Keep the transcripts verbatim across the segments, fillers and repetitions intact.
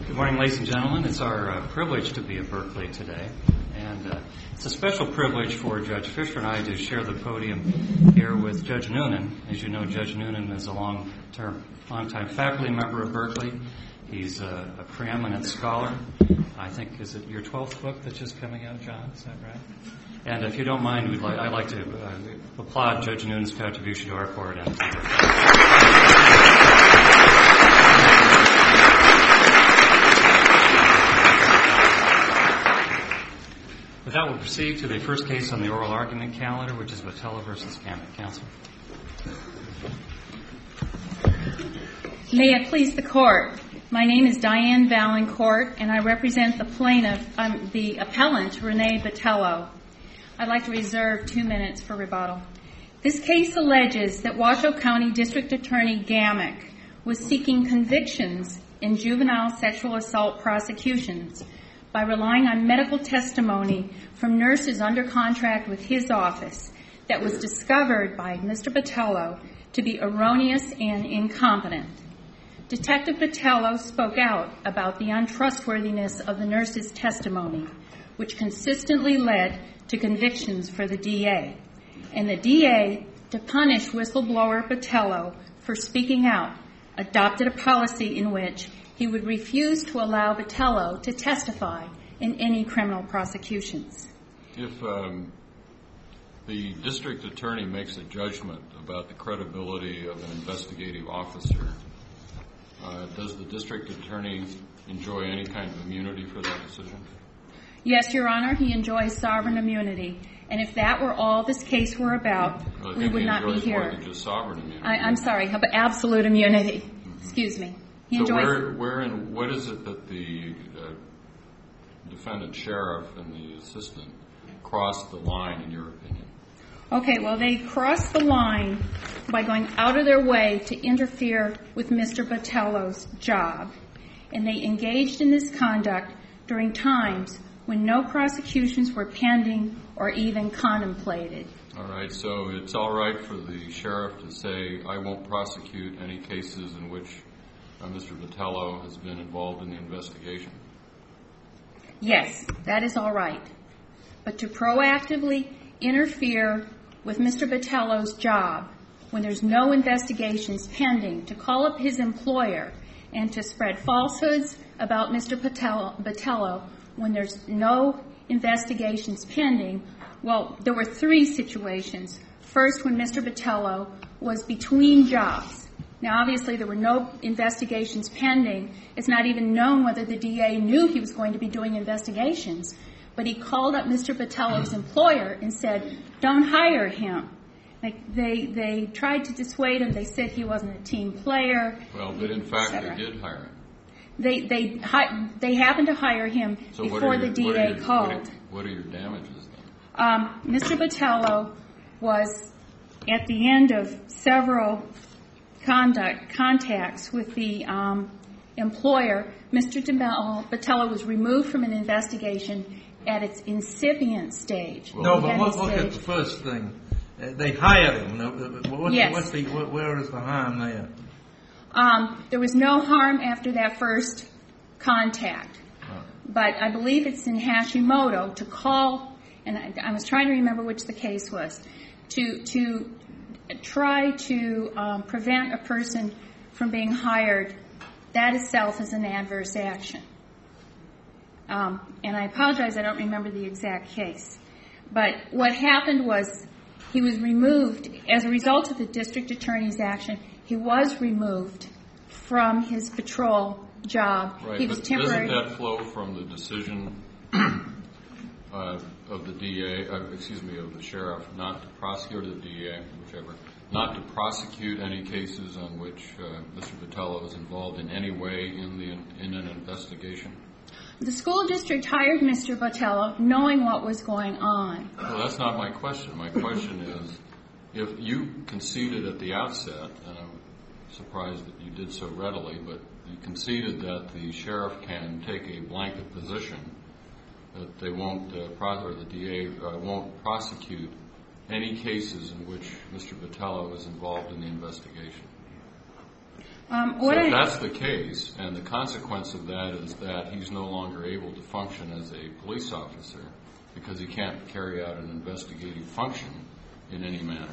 Good morning, ladies and gentlemen. It's our uh, privilege to be at Berkeley today, and uh, it's a special privilege for Judge Fisher and I to share the podium here with Judge Noonan. As you know, Judge Noonan is a long-term, long-time faculty member of Berkeley. He's a, a preeminent scholar. I think, is it your twelfth book that's just coming out, John? Is that right? And if you don't mind, we'd like, I'd like to uh, applaud Judge Noonan's contribution to our court. And with that, we'll proceed to the first case on the oral argument calendar, which is Botello versus Gambit. Counsel. May it please the court. My name is Diane Valancourt, and I represent the plaintiff, um, the appellant, Renee Botello. I'd like to reserve two minutes for rebuttal. This case alleges that Washoe County District Attorney Gamick was seeking convictions in juvenile sexual assault prosecutions by relying on medical testimony from nurses under contract with his office that was discovered by Mister Botello to be erroneous and incompetent. Detective Botello spoke out about the untrustworthiness of the nurse's testimony, which consistently led to convictions for the D A. And the D A, to punish whistleblower Botello for speaking out, adopted a policy in which he would refuse to allow Botello to testify in any criminal prosecutions. If um, the district attorney makes a judgment about the credibility of an investigative officer, uh, does the district attorney enjoy any kind of immunity for that decision? Yes, Your Honor, he enjoys sovereign immunity. And if that were all this case were about, well, we would not be here. More than just sovereign immunity. I, I'm sorry, how about absolute immunity? Mm-hmm. Excuse me. He so enjoys where, where in, what is it that the uh, defendant sheriff and the assistant crossed the line, in your opinion? Okay, well, they crossed the line by going out of their way to interfere with Mister Botello's job. And they engaged in this conduct during times when no prosecutions were pending or even contemplated. All right, so it's all right for the sheriff to say, I won't prosecute any cases in which uh, Mister Botello has been involved in the investigation? Yes, that is all right. But to proactively interfere with Mister Botello's job when there's no investigations pending, to call up his employer and to spread falsehoods about Mister Botello, Botello when there's no investigations pending, well, there were three situations. First, when Mister Botello was between jobs. Now, obviously, there were no investigations pending. It's not even known whether the D A knew he was going to be doing investigations. But he called up Mister Botello's employer and said, don't hire him. Like they, they tried to dissuade him. They said he wasn't a team player. Well, but in fact, they did hire him. They they they happened to hire him so before your, the D A your, called. What are, what are your damages then? Um, Mister Botello was at the end of several conduct contacts with the um, employer. Mister Botello was removed from an investigation at its incipient stage. No, but let's look at the first thing. Uh, they hired him. What's, yes. what's the, what, where is the harm there? Um, there was no harm after that first contact. Oh. But I believe it's in Hashimoto to call, and I, I was trying to remember which the case was, to to try to um, prevent a person from being hired. That itself is an adverse action. Um, and I apologize, I don't remember the exact case. But what happened was he was removed as a result of the district attorney's action. He was removed from his patrol job. Right, he was but temporary. Doesn't that flow from the decision uh, of the D A, uh, excuse me, of the sheriff, not to prosecute, or the D A, whichever, not to prosecute any cases on which uh, Mister Botello is involved in any way in the in an investigation? The school district hired Mister Botello knowing what was going on. Well, that's not my question. My question is, if you conceded at the outset, and I'm surprised that you did so readily, but you conceded that the sheriff can take a blanket position that they won't, uh, or the D A uh, won't prosecute any cases in which Mister Botello is involved in the investigation. Um, So what if I, that's the case, and the consequence of that is that he's no longer able to function as a police officer because he can't carry out an investigative function in any manner,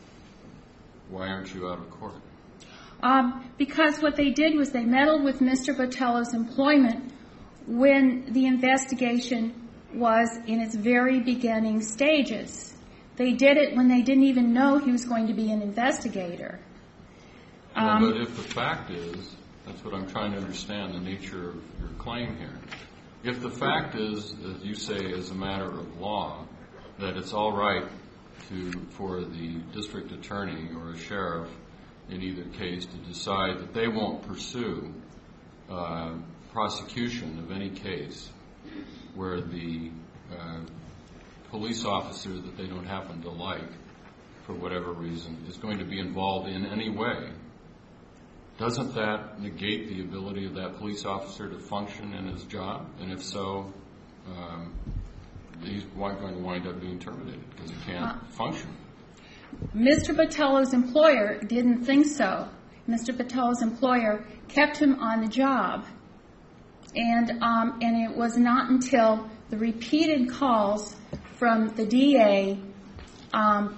why aren't you out of court? um, because what they did was they meddled with Mister Botello's employment when the investigation was in its very beginning stages. They did it when they didn't even know he was going to be an investigator. Um, Well, but if the fact is, that's what I'm trying to understand, the nature of your claim here. If the fact is, as you say, as a matter of law, that it's all right to for the district attorney or a sheriff in either case to decide that they won't pursue uh, prosecution of any case where the uh, police officer that they don't happen to like, for whatever reason, is going to be involved in any way, doesn't that negate the ability of that police officer to function in his job? And if so, um, he's going to wind up being terminated because he can't uh, function. Mister Botello's employer didn't think so. Mister Botello's employer kept him on the job. And, um, and it was not until the repeated calls from the D A um,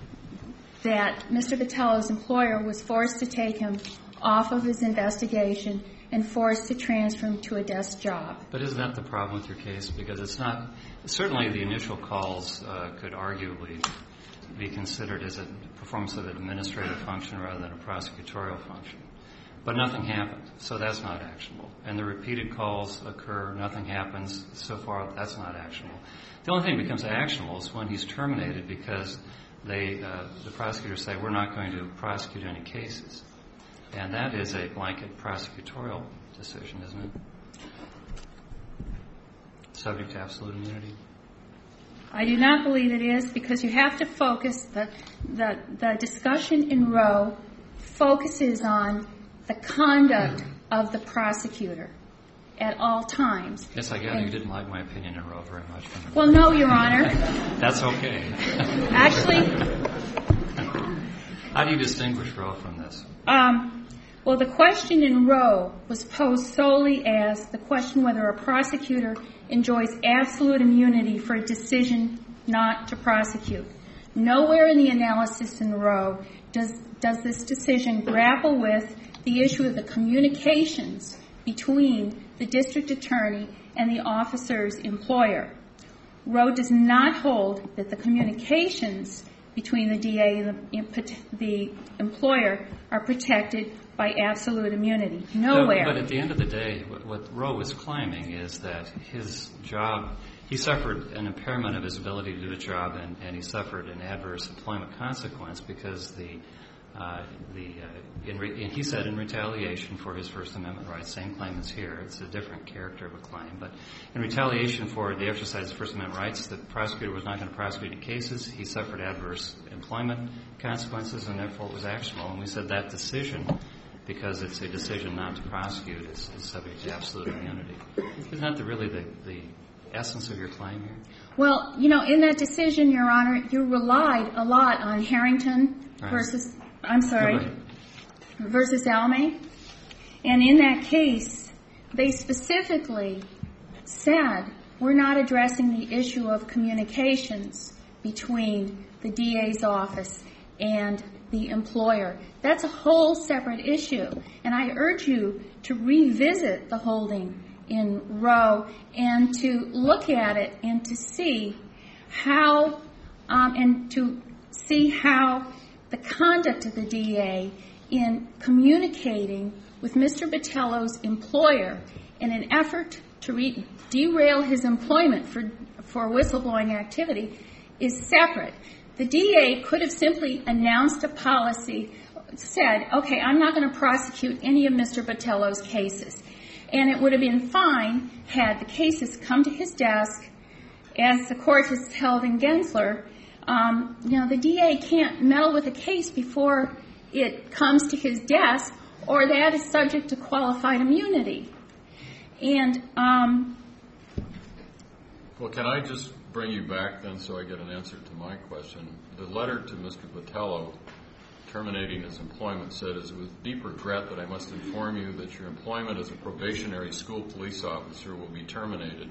that Mister Botello's employer was forced to take him off of his investigation and forced to transfer him to a desk job. But isn't that the problem with your case? Because it's not, certainly the initial calls uh, could arguably be considered as a performance of an administrative function rather than a prosecutorial function. But nothing happened, so that's not actionable. And the repeated calls occur, nothing happens, so far that's not actionable. The only thing that becomes actionable is when he's terminated because they, uh, the prosecutors say, we're not going to prosecute any cases. And that is a blanket prosecutorial decision, isn't it? Subject to absolute immunity. I do not believe it is, because you have to focus, the, the, the discussion in Roe focuses on the conduct of the prosecutor at all times. Yes, I gather and you didn't like my opinion in Roe very much. Well, no, Your Honor. That's okay. Actually... How do you distinguish Roe from this? Um, well, the question in Roe was posed solely as the question whether a prosecutor enjoys absolute immunity for a decision not to prosecute. Nowhere in the analysis in Roe does, does this decision grapple with the issue of the communications between the district attorney and the officer's employer. Roe does not hold that the communications between the D A and the, the employer are protected by absolute immunity. Nowhere. No, but at the end of the day, what, what Roe is claiming is that his job, he suffered an impairment of his ability to do a job, and, and he suffered an adverse employment consequence because the Uh, the uh, in re- and he said in retaliation for his First Amendment rights, same claim as here. It's a different character of a claim. But in retaliation for the exercise of First Amendment rights, the prosecutor was not going to prosecute any cases. He suffered adverse employment consequences, and therefore it was actionable. And we said that decision, because it's a decision not to prosecute, is, is subject to absolute immunity. Isn't that the, really the, the essence of your claim here? Well, you know, in that decision, Your Honor, you relied a lot on Harrington right. versus... I'm sorry, Right. versus Almay. And in that case, they specifically said, we're not addressing the issue of communications between the D A's office and the employer. That's a whole separate issue. And I urge you to revisit the holding in Roe and to look at it and to see how, um, and to see how the conduct of the D A in communicating with Mister Botello's employer in an effort to re- derail his employment for, for whistleblowing activity is separate. The D A could have simply announced a policy, said, okay, I'm not going to prosecute any of Mister Botello's cases. And it would have been fine had the cases come to his desk, as the court has held in Gensler. Um, you know, the D A can't meddle with a case before it comes to his desk, or that is subject to qualified immunity. And, um... Well, can I just bring you back then so I get an answer to my question? The letter to Mister Botello terminating his employment, said, "It is with deep regret that I must inform you that your employment as a probationary school police officer will be terminated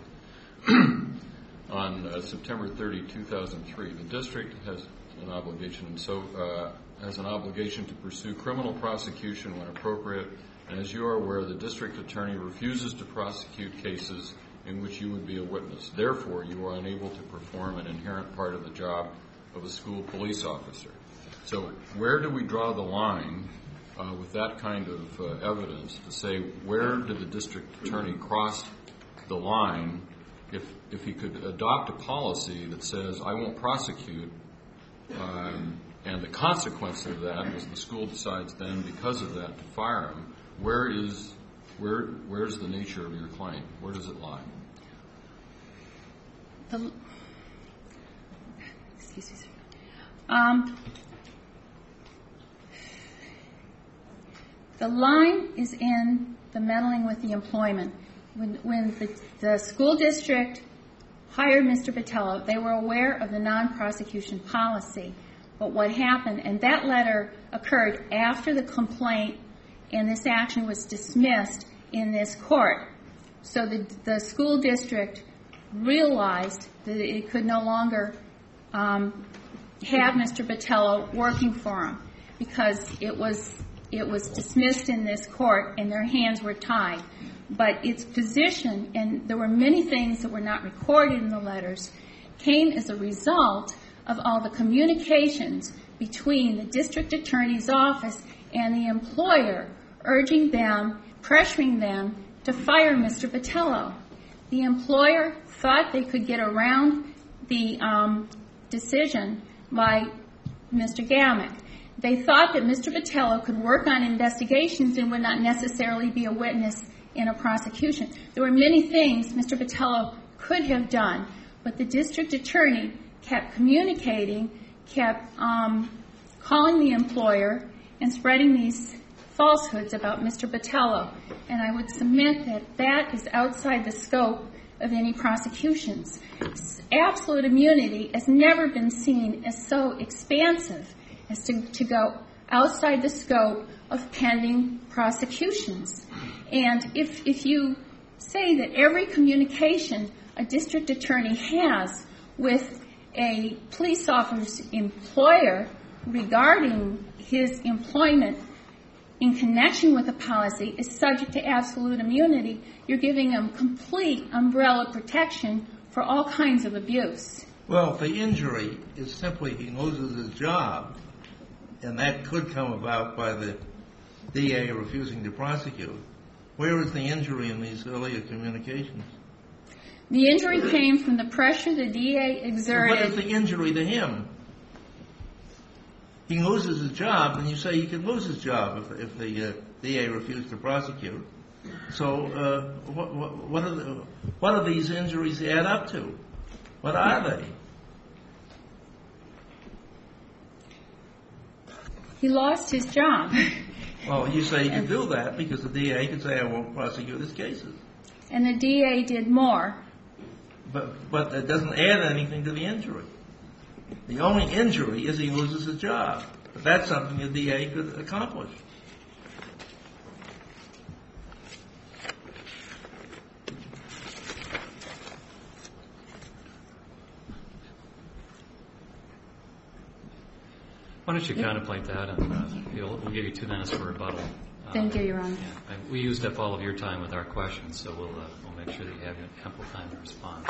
on uh, September thirtieth, two thousand three. The district has an obligation, and so uh, has an obligation to pursue criminal prosecution when appropriate. And as you are aware, the district attorney refuses to prosecute cases in which you would be a witness. Therefore, you are unable to perform an inherent part of the job of a school police officer." So where do we draw the line uh, with that kind of uh, evidence to say where did the district attorney cross the line if, if he could adopt a policy that says, "I won't prosecute," um, and the consequence of that is the school decides then because of that to fire him? Where is where where's the nature of your claim? Where does it lie? The, excuse me, sir. Um, the line is in the meddling with the employment. When, when the, the school district hired Mister Botelho, they were aware of the non-prosecution policy. But what happened, and that letter occurred after the complaint and this action was dismissed in this court. So the, the school district realized that it could no longer um, have Mister Botelho working for him because it was it was dismissed in this court and their hands were tied. But its position, and there were many things that were not recorded in the letters, came as a result of all the communications between the district attorney's office and the employer, urging them, pressuring them to fire Mister Botelho. The employer thought they could get around the um, decision by Mister Gamek. They thought that Mister Botelho could work on investigations and would not necessarily be a witness in a prosecution. There were many things Mister Botelho could have done, but the district attorney kept communicating, kept um, calling the employer and spreading these falsehoods about Mister Botelho. And I would submit that that is outside the scope of any prosecutions. Absolute immunity has never been seen as so expansive as to, to go outside the scope of pending prosecutions. And if, if you say that every communication a district attorney has with a police officer's employer regarding his employment in connection with a policy is subject to absolute immunity, you're giving him complete umbrella protection for all kinds of abuse. Well, the injury is simply he loses his job, and that could come about by the D A refusing to prosecute. Where is the injury in these earlier communications? The injury came from the pressure the D A exerted. What is the injury to him? He loses his job, and you say he could lose his job if, if the uh, D A refused to prosecute. So uh, what, what, what, are the, what are these injuries add up to? What are they? He lost his job. Well, you say he could do that because the D A could say, "I won't prosecute his cases." And the D A did more. But but it doesn't add anything to the injury. The only injury is he loses his job. But that's something the D A could accomplish. Why don't you contemplate that, and uh, we'll, we'll give you two minutes for rebuttal. Thank you, Your Honor. Yeah, we used up all of your time with our questions, so we'll uh, we'll make sure that you have ample time to respond.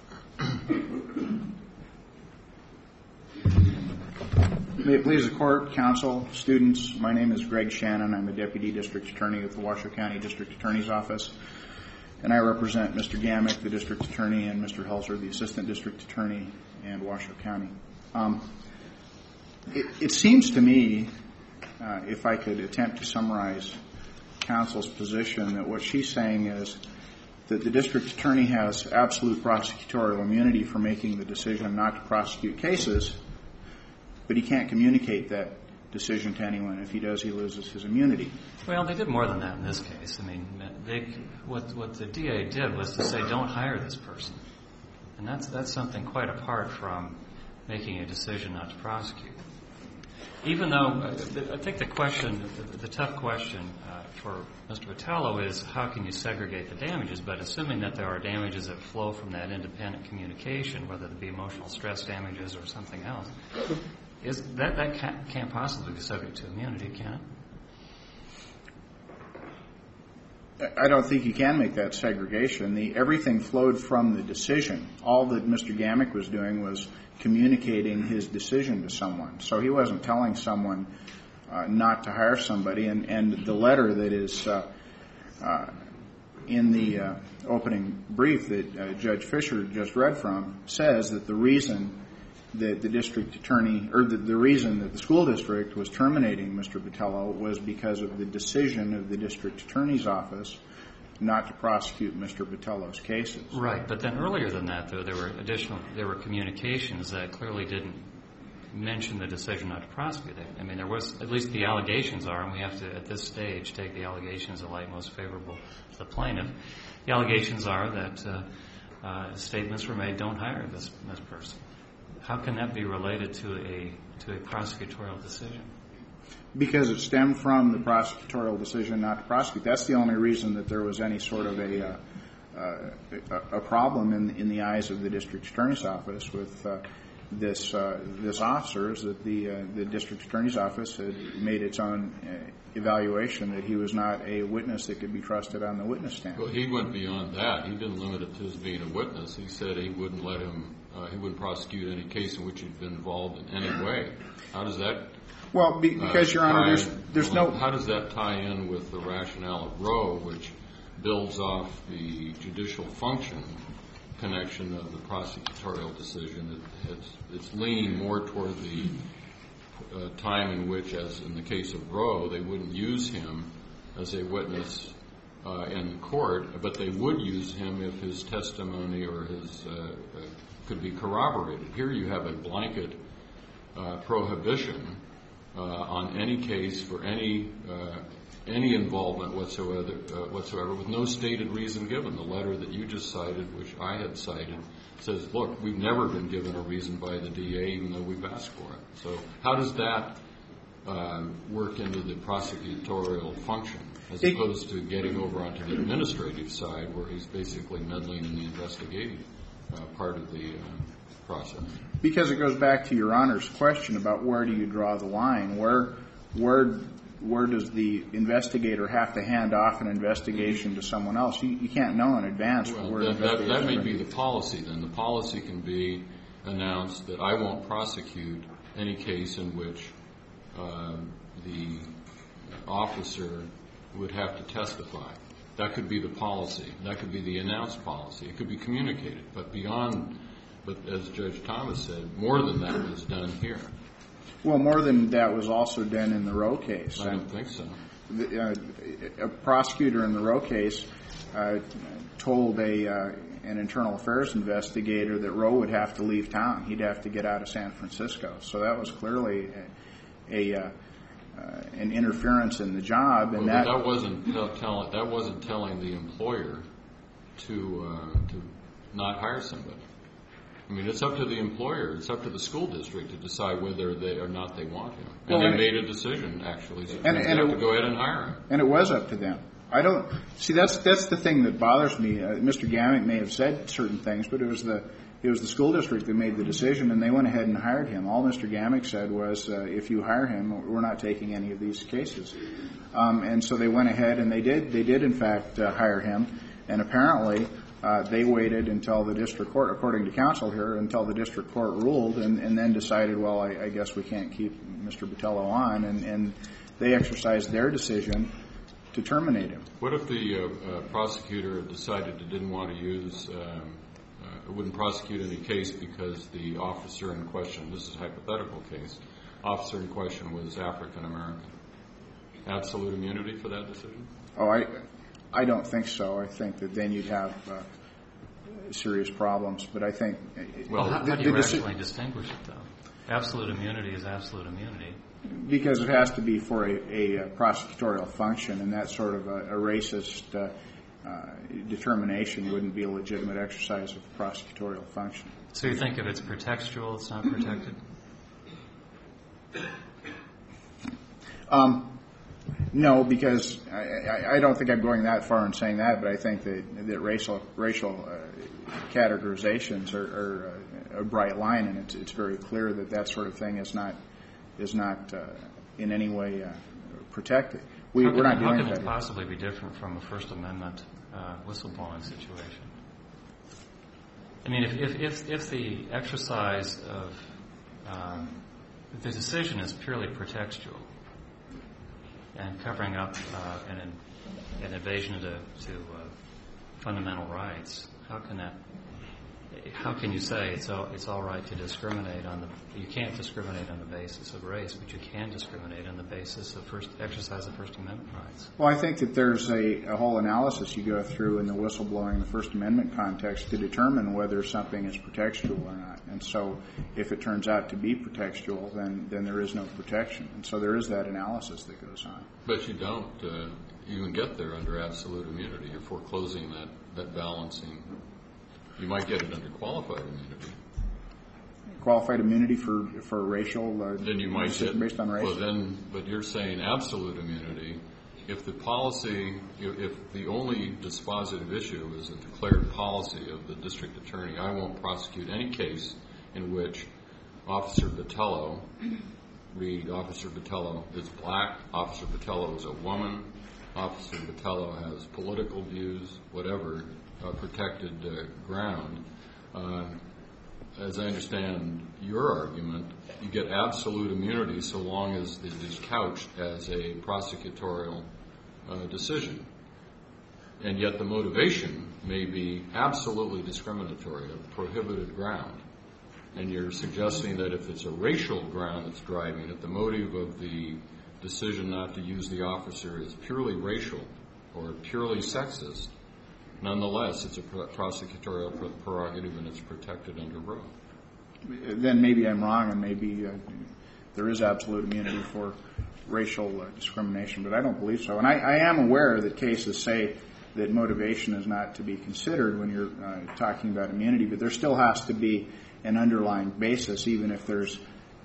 May it please the Court, Counsel, students, my name is Greg Shannon. I'm a Deputy District Attorney with the Washoe County District Attorney's Office, and I represent Mister Gamek, the District Attorney, and Mister Helzer, the Assistant District Attorney, and Washoe County. Um, it, it seems to me, uh, if I could attempt to summarize Counsel's position, that what she's saying is that the District Attorney has absolute prosecutorial immunity for making the decision not to prosecute cases, but he can't communicate that decision to anyone. If he does, he loses his immunity. Well, they did more than that in this case. I mean, they, what, what the D A did was to say, don't hire this person. And that's, that's something quite apart from making a decision not to prosecute. even though uh, I think the question, the, the tough question uh, for Mister Botelho is how can you segregate the damages? But assuming that there are damages that flow from that independent communication, whether it be emotional stress damages or something else, is that that can't, can't possibly be subject to immunity, can it? I don't think you can make that segregation. The, everything flowed from the decision. All that Mister Gamick was doing was communicating his decision to someone. So he wasn't telling someone uh, not to hire somebody. And, and the letter that is uh, uh, in the uh, opening brief that uh, Judge Fisher just read from says that the reason that the district attorney, or the, the reason that the school district was terminating Mister Botelho was because of the decision of the district attorney's office not to prosecute Mister Botelho's cases. Right, but then earlier than that, though, there were additional, there were communications that clearly didn't mention the decision not to prosecute it. I mean, there was, at least the allegations are, and we have to, at this stage, take the allegations of light most favorable to the plaintiff. The allegations are that uh, uh, statements were made, don't hire this, this person. How can that be related to a to a prosecutorial decision? Because it stemmed from the prosecutorial decision not to prosecute. That's the only reason that there was any sort of a uh, uh, a problem in in the eyes of the district attorney's office with uh, this uh, this officer, is that the uh, the district attorney's office had made its own uh, evaluation that he was not a witness that could be trusted on the witness stand. Well, he went beyond that. He didn't limit it to his being a witness. He said he wouldn't let him. Uh, he wouldn't prosecute any case in which he'd been involved in any way. How does that? Well, be, because, uh, Your Honor, there's, there's well, no... How does that tie in with the rationale of Roe, which builds off the judicial function connection of the prosecutorial decision? It, it's, it's leaning more toward the uh, time in which, as in the case of Roe, they wouldn't use him as a witness uh, in court, but they would use him if his testimony or his uh, uh, could be corroborated. Here you have a blanket uh, prohibition uh, on any case for any uh, any involvement whatsoever, uh, whatsoever, with no stated reason given. The letter that you just cited, which I had cited, says, look, we've never been given a reason by the D A, even though we've asked for it. So how does that uh, work into the prosecutorial function, as it, opposed to getting over onto the administrative side, where he's basically meddling in the investigative Uh, part of the uh, process? Because it goes back to Your Honor's question about where do you draw the line? Where, where, where does the investigator have to hand off an investigation to someone else? You, you can't know in advance. Well, where that, that, that may be the policy then. The policy can be announced that I won't prosecute any case in which uh, the officer would have to testify. That could be the policy. That could be the announced policy. It could be communicated. But beyond, but as Judge Thomas said, more than that was done here. Well, more than that was also done in the Roe case. I don't think so. The, uh, a prosecutor in the Roe case uh, told a uh, an internal affairs investigator that Roe would have to leave town. He'd have to get out of San Francisco. So that was clearly a, a uh, Uh, an interference in the job, and well, that that wasn't telling that wasn't telling the employer to uh, to not hire somebody. I mean, it's up to the employer, it's up to the school district to decide whether they or not they want him. And well, they and made a decision, actually, so and, they and have it, to go ahead and hire him. And it was up to them. I don't see that's that's the thing that bothers me. Uh, Mister Gamick may have said certain things, but it was the It was the school district that made the decision, and they went ahead and hired him. All Mister Gamick said was, uh, if you hire him, we're not taking any of these cases. Um, and so they went ahead and they did, they did in fact uh, hire him. And apparently uh, they waited until the district court, according to counsel here, until the district court ruled, and, and then decided, well, I, I guess we can't keep Mister Botelho on. And, and they exercised their decision to terminate him. What if the uh, uh, prosecutor decided it didn't want to use um, It wouldn't prosecute any case because the officer in question, this is a hypothetical case, officer in question was African American? Absolute immunity for that decision? Oh, I, I don't think so. I think that then you'd have uh, serious problems. But I think well, the, how, how do you the, rationally deci- distinguish it, though? Absolute immunity is absolute immunity. Because it has to be for a, a prosecutorial function, and that sort of a, a racist Uh, Uh, determination wouldn't be a legitimate exercise of prosecutorial function. So you think if it's pretextual, it's not protected? Um, no, because I, I, I don't think I'm going that far in saying that, but I think that, that racial racial uh, categorizations are, are uh, a bright line, and it's, it's very clear that that sort of thing is not is not uh, in any way uh, protected. We, how can, we're not how doing can that. it possibly be different from a First Amendment uh, whistleblowing situation? I mean, if if if, if the exercise of um, the decision is purely pretextual and covering up uh, an, an invasion to, to uh, fundamental rights, how can that? How can you say it's all, it's all right to discriminate on the? You can't discriminate on the basis of race, but you can discriminate on the basis of first exercise of First Amendment rights. Well, I think that there's a, a whole analysis you go through in the whistleblowing, the First Amendment context, to determine whether something is pretextual or not. And so, if it turns out to be pretextual, then then there is no protection. And so there is that analysis that goes on. But you don't uh, even get there under absolute immunity. You're foreclosing that, that balancing. You might get it under qualified immunity. Qualified immunity for for racial uh, then you might get based on race. Well, then, but you're saying absolute immunity. If the policy, if, if the only dispositive issue is a declared policy of the district attorney, I won't prosecute any case in which Officer Botello, read Officer Botello is black, Officer Botello is a woman, Officer Botello has political views, whatever. Uh, protected uh, ground. Uh, as I understand your argument, you get absolute immunity so long as it is couched as a prosecutorial uh, decision. And yet the motivation may be absolutely discriminatory, a prohibited ground. And you're suggesting that if it's a racial ground that's driving it, the motive of the decision not to use the officer is purely racial or purely sexist. Nonetheless, it's a prosecutorial prerogative and it's protected under Roe. Then maybe I'm wrong, and maybe uh, there is absolute immunity for racial uh, discrimination, but I don't believe so. And I, I am aware that cases say that motivation is not to be considered when you're uh, talking about immunity, but there still has to be an underlying basis, even if there's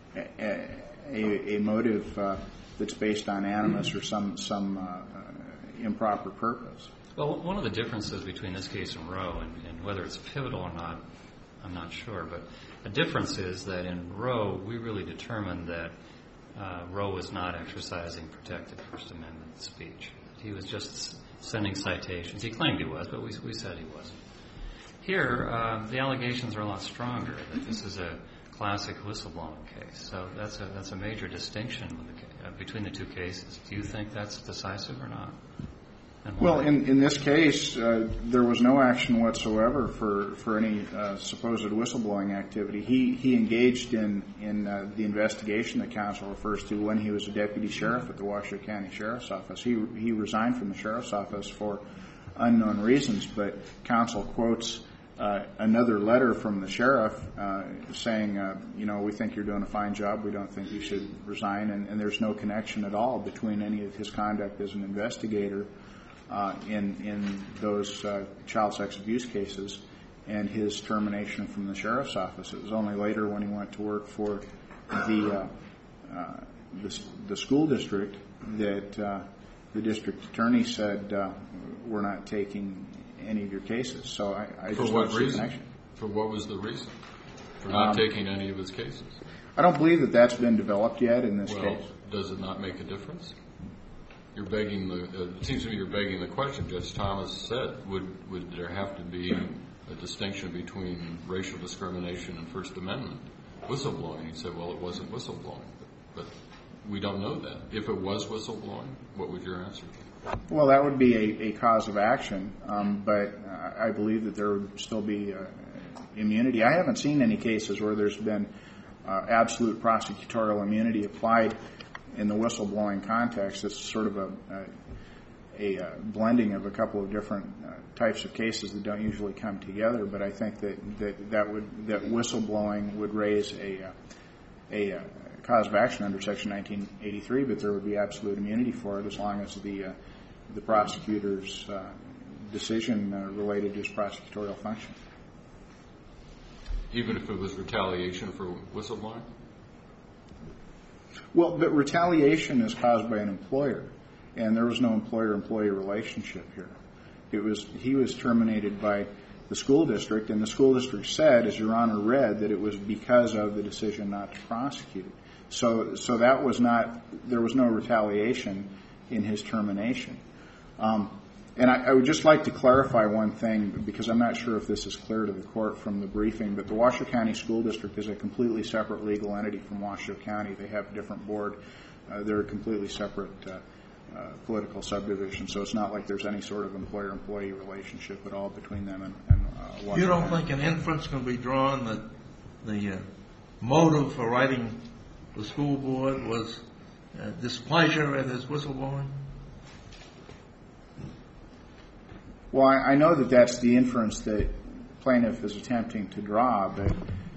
a, a, a motive uh, that's based on animus or some, some uh, uh, improper purpose. Well, one of the differences between this case and Roe, and, and whether it's pivotal or not, I'm not sure, but the difference is that in Roe, we really determined that uh, Roe was not exercising protected First Amendment speech. He was just sending citations. He claimed he was, but we, we said he wasn't. Here, uh, the allegations are a lot stronger, that this is a classic whistleblowing case. So that's a, that's a major distinction with the, uh, between the two cases. Do you think that's decisive or not? Well, in, in this case, uh, there was no action whatsoever for, for any uh, supposed whistleblowing activity. He he engaged in, in uh, the investigation that counsel refers to when he was a deputy sheriff at the Washoe County Sheriff's Office. He he resigned from the sheriff's office for unknown reasons, but counsel quotes uh, another letter from the sheriff uh, saying, uh, you know, we think you're doing a fine job. We don't think you should resign, and, and there's no connection at all between any of his conduct as an investigator Uh, in in those uh, child sex abuse cases and his termination from the sheriff's office. It was only later when he went to work for the uh, uh, the, the school district that uh, the district attorney said, uh, we're not taking any of your cases. So I, I for just what don't see reason? connection. For what was the reason for not Um, taking any of his cases? I don't believe that that's been developed yet in this Well, case. does it not make a difference? You're begging the. Uh, it seems to me you're begging the question. Judge Thomas said, "Would would there have to be a distinction between racial discrimination and First Amendment whistleblowing?" He said, "Well, it wasn't whistleblowing, but, but we don't know that. If it was whistleblowing, what would your answer be?" Well, that would be a, a cause of action, um, but uh, I believe that there would still be uh, immunity. I haven't seen any cases where there's been uh, absolute prosecutorial immunity applied in the whistleblowing context. It's sort of a, a, a blending of a couple of different uh, types of cases that don't usually come together. But I think that that, that would that whistleblowing would raise a a, a cause of action under Section nineteen eighty-three, but there would be absolute immunity for it as long as the uh, the prosecutor's uh, decision uh, related to his prosecutorial function. Even if it was retaliation for whistleblowing? Well, but retaliation is caused by an employer, and there was no employer-employee relationship here. It was he was terminated by the school district, and the school district said, as Your Honor read, that it was because of the decision not to prosecute. So, so that was not, there was no retaliation in his termination. Um, and I, I would just like to clarify one thing, because I'm not sure if this is clear to the court from the briefing, but the Washoe County School District is a completely separate legal entity from Washoe County. They have a different board. Uh, they're a completely separate uh, uh, political subdivision, so it's not like there's any sort of employer-employee relationship at all between them and, and uh, Washoe You don't County. think an inference can be drawn that the uh, motive for writing the school board was uh, displeasure at his whistleblowing? Well, I, I know that that's the inference that plaintiff is attempting to draw, but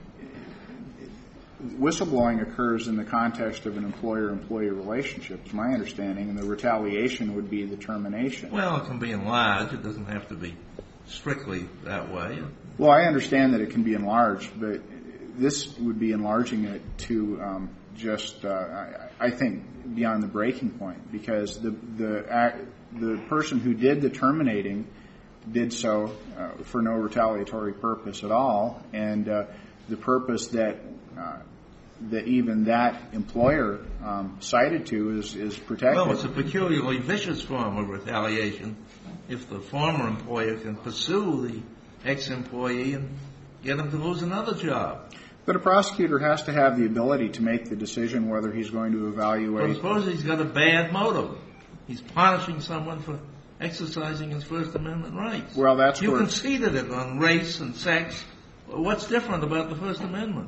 whistleblowing occurs in the context of an employer-employee relationship, is my understanding, and the retaliation would be the termination. Well, it can be enlarged. It doesn't have to be strictly that way. Well, I understand that it can be enlarged, but this would be enlarging it to um, just, uh, I, I think, beyond the breaking point, because the the act, the person who did the terminating did so uh, for no retaliatory purpose at all, and uh, the purpose that uh, that even that employer um, cited to is is protected. Well, it's a peculiarly vicious form of retaliation if the former employer can pursue the ex-employee and get him to lose another job. But a prosecutor has to have the ability to make the decision whether he's going to evaluate. But suppose he's got a bad motive. He's punishing someone for exercising his First Amendment rights. Well, that's you where conceded it on race and sex. What's different about the First Amendment?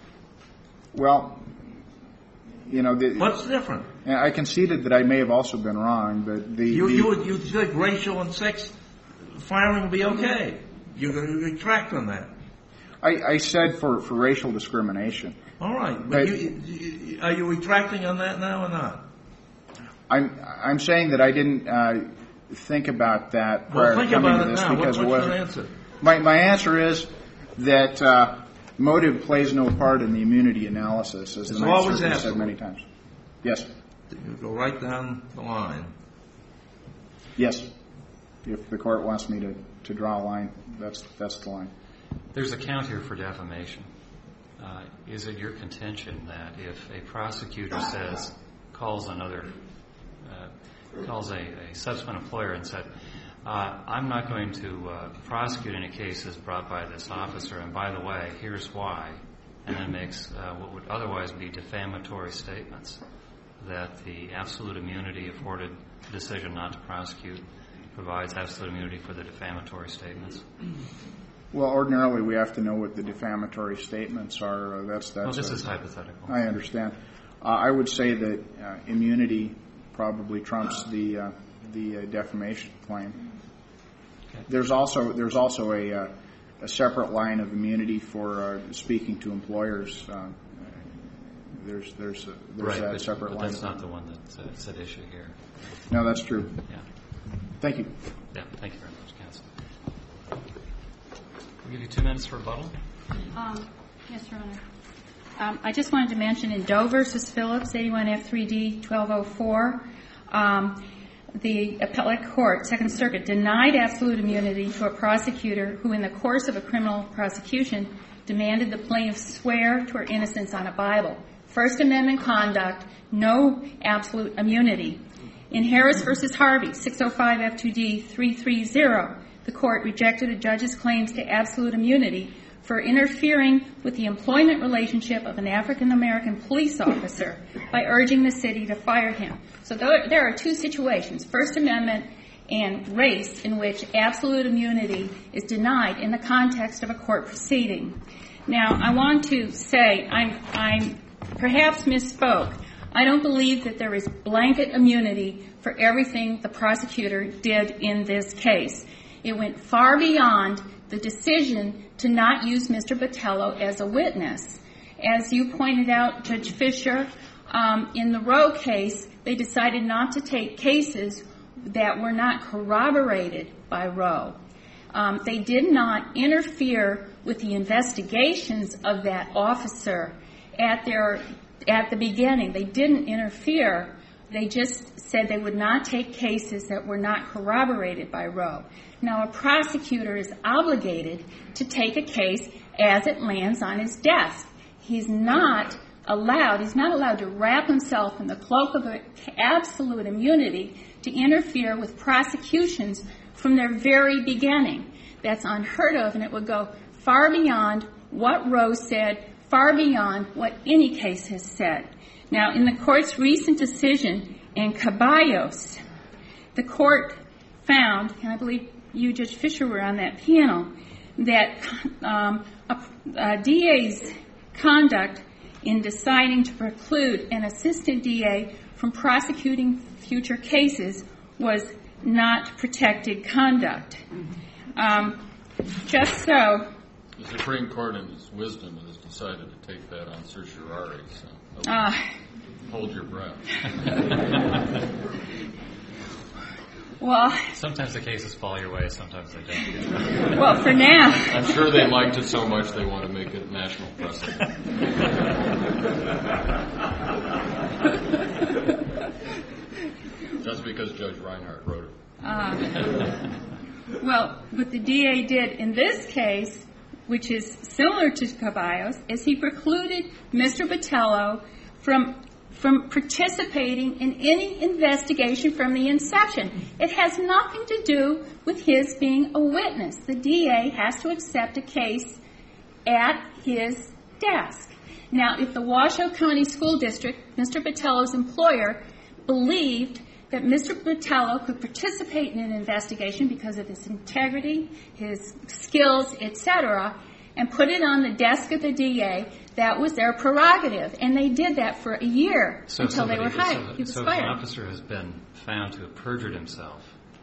Well, you know, the, what's different? I conceded that I may have also been wrong, but the you the, you would you think racial and sex firing would be okay? You're going to retract on that. I, I said for, for racial discrimination. All right, but I, you, you, are you retracting on that now or not? I'm I'm saying that I didn't uh, think about that prior well, think to coming about to it this now. because what, it what's wasn't. your answer? My my answer is that uh, motive plays no part in the immunity analysis, as It's the Ninth always Circuit said absolute. many times. Yes. You go right down the line. Yes. If the court wants me to, to draw a line, that's that's the line. There's a count here for defamation. Uh, is it your contention that if a prosecutor says, calls another, uh, calls a, a subsequent employer and said, uh, I'm not going to uh, prosecute any cases brought by this officer, and by the way, here's why, and then makes uh, what would otherwise be defamatory statements, that the absolute immunity afforded the decision not to prosecute provides absolute immunity for the defamatory statements? Well, ordinarily we have to know what the defamatory statements are. Uh, that's that's. Well, this a, is hypothetical. I understand. Uh, I would say that uh, immunity probably trumps the uh, the uh, defamation claim. Okay. There's also there's also a uh, a separate line of immunity for uh, speaking to employers. Uh, there's there's a, there's right, that but, separate but line. that's not the one that's, uh, that's at issue here. No, that's true. Yeah. Thank you. Yeah. Thank you very much, counsel. We'll give you two minutes for rebuttal. Um, yes, Your Honor. Um, I just wanted to mention in Doe versus Phillips, eighty-one F three D twelve oh four, um, the appellate court, Second Circuit, denied absolute immunity to a prosecutor who, in the course of a criminal prosecution, demanded the plaintiff swear to her innocence on a Bible. First Amendment conduct, no absolute immunity. In Harris versus Harvey, six oh five F two D three thirty, the court rejected a judge's claims to absolute immunity for interfering with the employment relationship of an African-American police officer by urging the city to fire him. So there are two situations, First Amendment and race, in which absolute immunity is denied in the context of a court proceeding. Now, I want to say, I'm, I'm perhaps misspoke. I don't believe that there is blanket immunity for everything the prosecutor did in this case. It went far beyond the decision to not use Mister Botello as a witness. As you pointed out, Judge Fisher, um, in the Roe case, they decided not to take cases that were not corroborated by Roe. Um, they did not interfere with the investigations of that officer at their at the beginning. They didn't interfere. They just said they would not take cases that were not corroborated by Roe. Now, a prosecutor is obligated to take a case as it lands on his desk. He's not allowed, he's not allowed to wrap himself in the cloak of absolute immunity to interfere with prosecutions from their very beginning. That's unheard of, and it would go far beyond what Roe said, far beyond what any case has said. Now, in the court's recent decision in Caballos, the court found, and I believe you, Judge Fisher, were on that panel, that um, a, a D A's conduct in deciding to preclude an assistant D A from prosecuting future cases was not protected conduct. Um, just so. The Supreme Court, in its wisdom, has decided to take that on certiorari, so Uh, hold your breath. well, Sometimes the cases fall your way, sometimes they don't. well, for now. I'm sure they liked it so much they want to make it national precedent. That's because Judge Reinhardt wrote it. Uh, well, what the D A did in this case, which is similar to Caballos, is he precluded Mister Botello from from participating in any investigation from the inception. It has nothing to do with his being a witness. The D A has to accept a case at his desk. Now, if the Washoe County School District, Mister Botello's employer, believed that Mister Botello could participate in an investigation because of his integrity, his skills, et cetera, and put it on the desk of the D A, that was their prerogative. And they did that for a year So until they were somebody- hired. So, He was so if fired. an officer has been found to have perjured himself,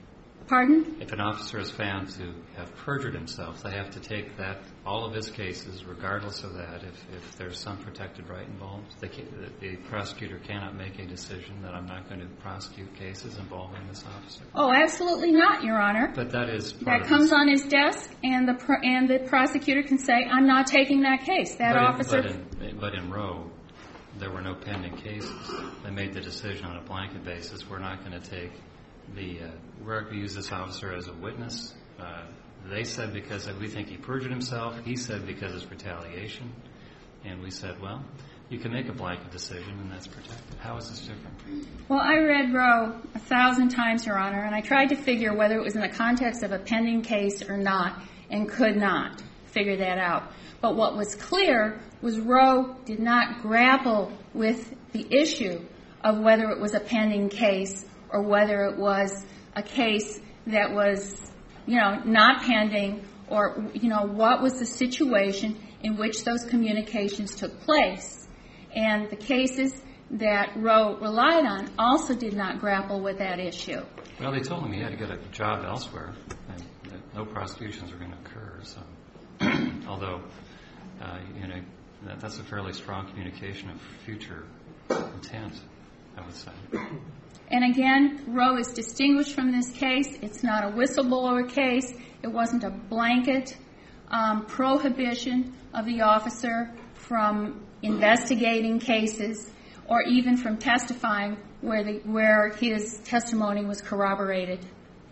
Pardon? if an officer is found to have perjured himself, they have to take that, all of his cases, regardless of that, if, if there's some protected right involved. They can, the, the prosecutor cannot make a decision that I'm not going to prosecute cases involving this officer. Oh, absolutely not, Your Honor. But that is part That of comes this. on his desk, and the pro- and the prosecutor can say, I'm not taking that case. That but officer... In, but, in, but in Roe, there were no pending cases. They made the decision on a blanket basis. We're not going to take the, uh, we're going to use this officer as a witness. Uh, they said because we think he perjured himself. He said because it's retaliation. And we said, well, you can make a blanket decision, and that's protected. How is this different? Well, I read Roe a thousand times, Your Honor, and I tried to figure whether it was in the context of a pending case or not, and could not figure that out. But what was clear was Roe did not grapple with the issue of whether it was a pending case or whether it was a case that was, you know, not pending, or, you know, what was the situation in which those communications took place. And the cases that Roe relied on also did not grapple with that issue. Well, they told him he had to get a job elsewhere, and that no prosecutions were going to occur. So, although, uh, you know, that, that's a fairly strong communication of future intent, I would say. And again, Roe is distinguished from this case. It's not a whistleblower case. It wasn't a blanket um, prohibition of the officer from investigating cases or even from testifying where the, where his testimony was corroborated.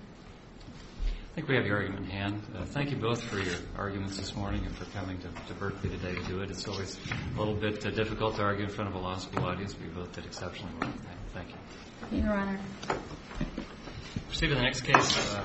I think we have your argument in hand. Uh, thank you both for your arguments this morning and for coming to, to Berkeley today to do it. It's always a little bit uh, difficult to argue in front of a law school audience, but you both did exceptionally well. Thank you. Your Honor. Proceed to the next case. Uh,